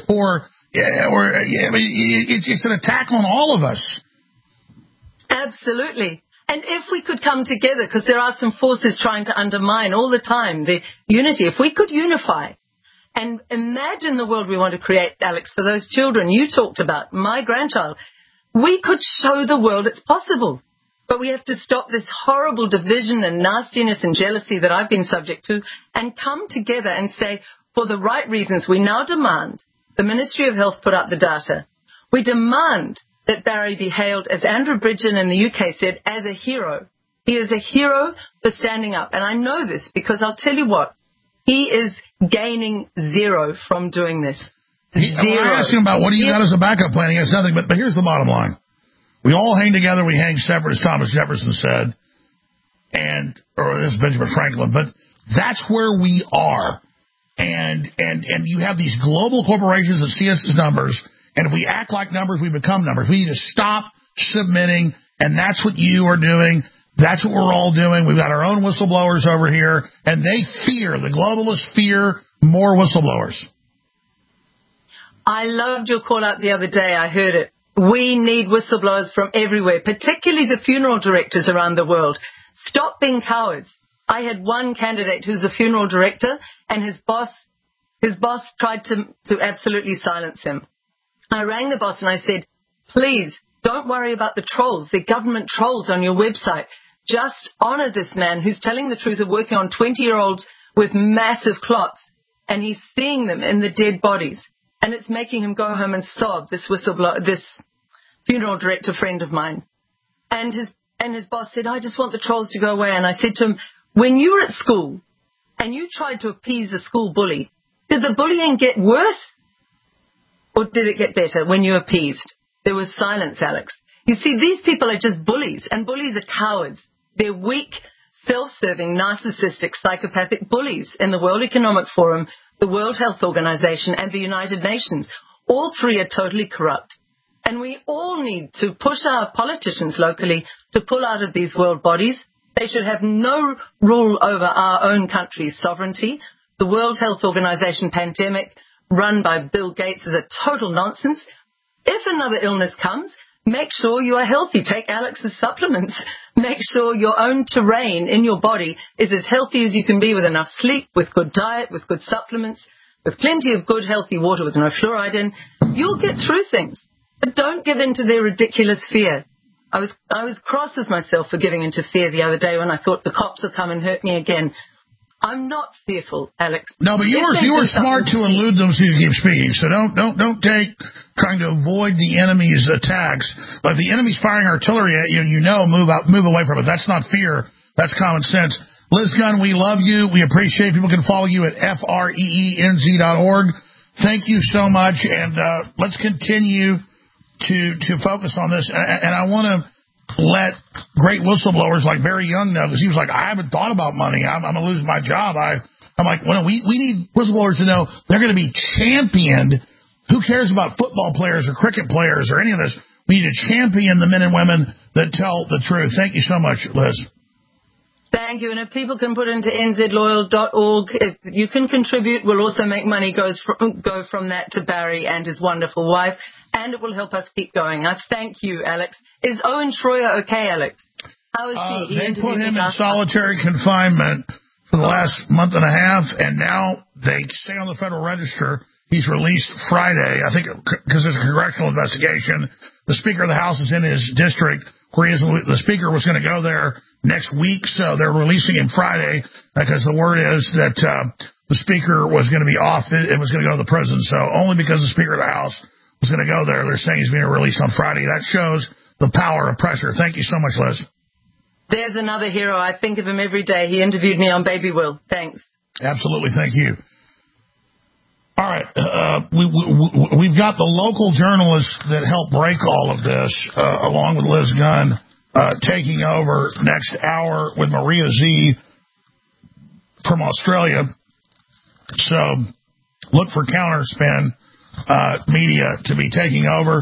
It's an attack on all of us. Absolutely. And if we could come together, because there are some forces trying to undermine all the time the unity, if we could unify and imagine the world we want to create, Alex, for those children you talked about, my grandchild, we could show the world it's possible. But we have to stop this horrible division and nastiness and jealousy that I've been subject to and come together and say, for the right reasons, we now demand the Ministry of Health put up the data. We demand that Barry be hailed, as Andrew Bridgen in the UK said, as a hero. He is a hero for standing up. And I know this because I'll tell you what, he is gaining zero from doing this. Zero. I asked him about what do you got as a backup plan. He has nothing, but here's the bottom line. We all hang together, we hang separate, as Thomas Jefferson said, or this is Benjamin Franklin, but that's where we are. And you have these global corporations that see us as numbers, and if we act like numbers, we become numbers. We need to stop submitting, and that's what you are doing. That's what we're all doing. We've got our own whistleblowers over here, and the globalists fear more whistleblowers. I loved your call out the other day. I heard it. We need whistleblowers from everywhere, particularly the funeral directors around the world. Stop being cowards. I had one candidate who's a funeral director, and his boss tried to absolutely silence him. I rang the boss and I said, please, don't worry about the trolls, the government trolls on your website. Just honor this man who's telling the truth of working on 20-year-olds with massive clots, and he's seeing them in the dead bodies. And it's making him go home and sob, this funeral director friend of mine. And his boss said, I just want the trolls to go away. And I said to him, when you were at school and you tried to appease a school bully, did the bullying get worse or did it get better when you appeased? There was silence, Alex. You see, these people are just bullies, and bullies are cowards. They're weak, self-serving, narcissistic, psychopathic bullies in the World Economic Forum, the World Health Organization, and the United Nations. All three are totally corrupt. And we all need to push our politicians locally to pull out of these world bodies. They should have no rule over our own country's sovereignty. The World Health Organization pandemic run by Bill Gates is a total nonsense. If another illness comes, make sure you are healthy. Take Alex's supplements. Make sure your own terrain in your body is as healthy as you can be with enough sleep, with good diet, with good supplements, with plenty of good, healthy water with no fluoride in. You'll get through things. But don't give in to their ridiculous fear. I was cross with myself for giving into fear the other day when I thought the cops will come and hurt me again. I'm not fearful, Alex. No, but you were smart to elude them so you keep speaking. So don't take trying to avoid the enemy's attacks. But if the enemy's firing artillery at you, move away from it. That's not fear. That's common sense. Liz Gunn, we love you. We appreciate people can follow you at FREENZ.org. Thank you so much, and let's continue to focus on this. And I want to let great whistleblowers like Barry Young know, because he was like, I haven't thought about money. I'm going to lose my job. I'm like, well, we need whistleblowers to know they're going to be championed. Who cares about football players or cricket players or any of this? We need to champion the men and women that tell the truth. Thank you so much, Liz. Thank you. And if people can put into nzloyal.org, if you can contribute, we'll also make money go from that to Barry and his wonderful wife, and it will help us keep going. I thank you, Alex. Is Owen Schroyer okay, Alex? How is he? They put him in solitary confinement for the last month and a half, and now they say on the Federal Register he's released Friday, I think, because there's a congressional investigation. The Speaker of the House is in his district where the Speaker was going to go there next week, so they're releasing him Friday because the word is that the Speaker was going to be off. It was going to go to the prison, so only because the Speaker of the House was going to go there, they're saying he's being released on Friday. That shows the power of pressure. Thank you so much, Liz. There's another hero. I think of him every day. He interviewed me on Baby Will. Thanks. Absolutely. Thank you. All right. We've got the local journalists that help break all of this, along with Liz Gunn, taking over next hour with Maria Z from Australia. So look for Counterspin Media to be taking over.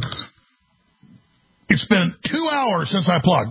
It's been 2 hours since I plugged.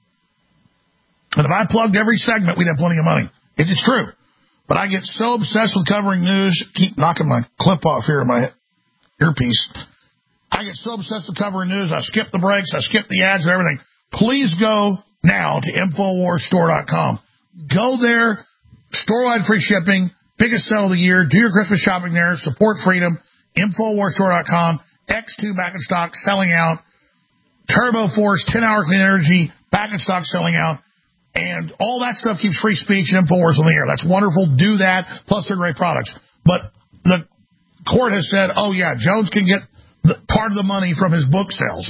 And if I plugged every segment, we'd have plenty of money. It's true. But I get so obsessed with covering news, keep knocking my clip off here in my earpiece. I get so obsessed with covering news, I skip the breaks, I skip the ads and everything. Please go now to InfoWarsStore.com. Go there, store-wide free shipping, biggest sale of the year, do your Christmas shopping there, support freedom, InfoWarsStore.com, X2 back in stock, selling out, Turbo Force, 10-hour clean energy, back in stock, selling out. And all that stuff keeps free speech and InfoWars on the air. That's wonderful. Do that. Plus, they're great products. But the court has said, oh, yeah, Jones can get part of the money from his book sales.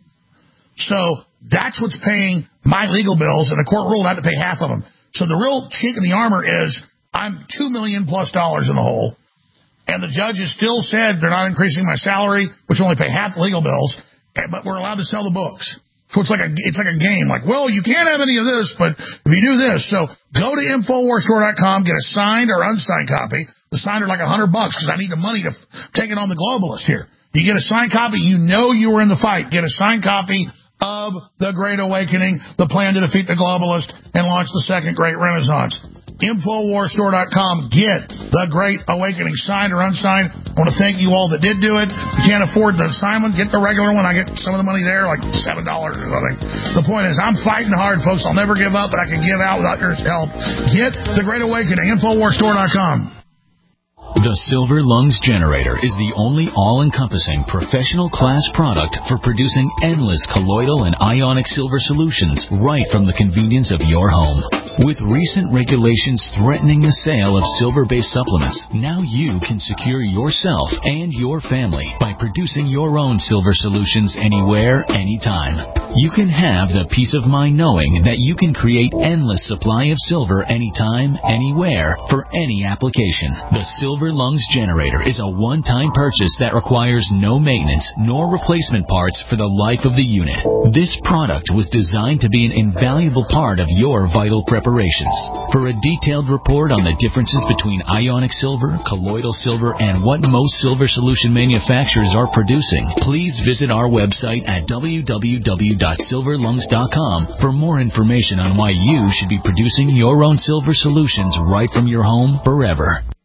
So that's what's paying my legal bills, and the court ruled I had to pay half of them. So the real chink in the armor is I'm $2 million+ in the hole, and the judge has still said they're not increasing my salary, which will only pay half the legal bills, but we're allowed to sell the books. So it's like a game. Like, well, you can't have any of this, but if you do this. So go to InfoWarsStore.com, get a signed or unsigned copy. The signed are like $100 because I need the money to take it on the globalist here. You get a signed copy, you know you were in the fight. Get a signed copy of The Great Awakening, the plan to defeat the globalist and launch the second great renaissance. InfoWarsStore.com. Get The Great Awakening, signed or unsigned. I want to thank you all that did do it. If you can't afford the assignment, get the regular one. I get some of the money there, like $7 or something. The point is, I'm fighting hard, folks. I'll never give up, but I can give out without your help. Get The Great Awakening. InfoWarsStore.com. The Silver Lungs Generator is the only all-encompassing professional class product for producing endless colloidal and ionic silver solutions right from the convenience of your home. With recent regulations threatening the sale of silver-based supplements, now you can secure yourself and your family by producing your own silver solutions anywhere, anytime. You can have the peace of mind knowing that you can create endless supply of silver anytime, anywhere, for any application. The Silver Lungs Generator is a one-time purchase that requires no maintenance nor replacement parts for the life of the unit. This product was designed to be an invaluable part of your vital preparations. For a detailed report on the differences between ionic silver, colloidal silver, and what most silver solution manufacturers are producing, please visit our website at www.silverlungs.com for more information on why you should be producing your own silver solutions right from your home forever.